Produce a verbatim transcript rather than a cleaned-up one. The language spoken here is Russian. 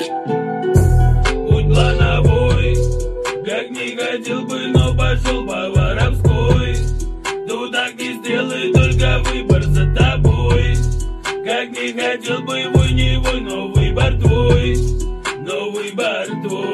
Путь плановой, как не хотел бы, но пошел по воровской. Ну так не сделай, только выбор за тобой. Как не хотел бы, вой не вой, но выбор твой, но выбор твой.